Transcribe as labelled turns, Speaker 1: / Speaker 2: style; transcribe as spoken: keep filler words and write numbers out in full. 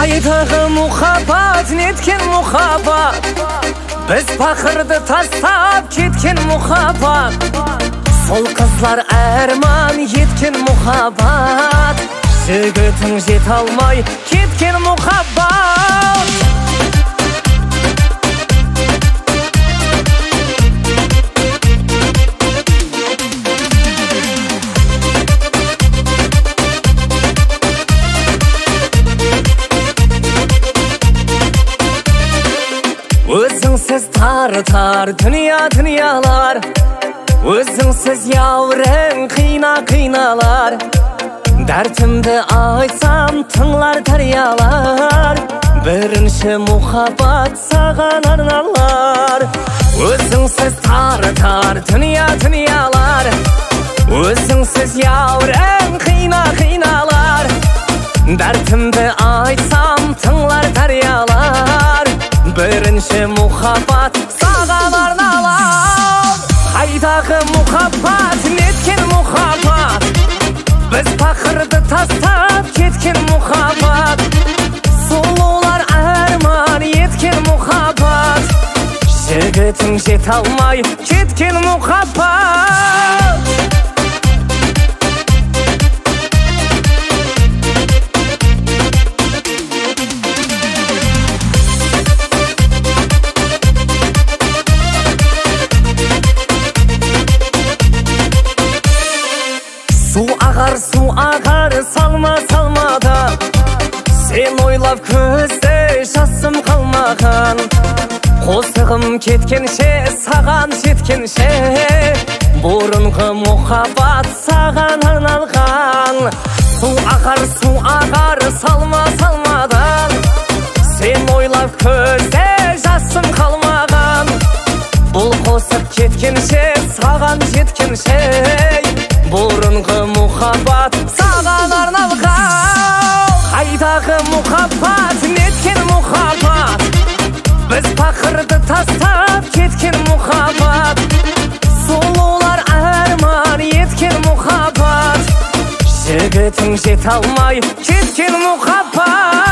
Speaker 1: Қайдағы мұхаббат, неткен мұхаббат, біз пақырды тастап кеткен мұхаббат. Сол қызлар әрман еткен мұхаббат, жігітің жете алмай кеткен мұхаббат. Өзіңсіз тар-тар дүния дүниялар, өзіңсіз яурың қина қиналар. Дәртімді айтсам тыңлар дариялар, бірінші мұхаббат саған арналар. Өзіңсіз тар-тар дүния дүниялар, өзіңсіз яурың қина қиналар. Дәртімді айтсам тыңлар дариялар, бірінші мұхаббат саған арналар. Қайдағы мұхаббат, неткен мұхаббат, біз пақырды тастап кеткен мұхаббат. Сұлулар арман еткен мұхаббат, жігітің жете алмай кеткен мұхаббат. Су ағар, су ағар, салма салмада, сен ойлап көзде жасым қалмаған. Қосығым кеткенше, саған жеткенше, бұрынғы мұхаббат саған арналған. Су ағар, су ағар, салма салмадан, сен ойлап көзде жасым қалмаған. Бұл қосып кеткенше, саған жеткенше, бұрынғы мұхаббат саған арналған. Қайдағы мұхаббат, неткен мұхаббат, біз пақырды тастап кеткен мұхаббат. Сұлулар арман еткен мұхаббат, жігітің жете алмай кеткен мұхаббат.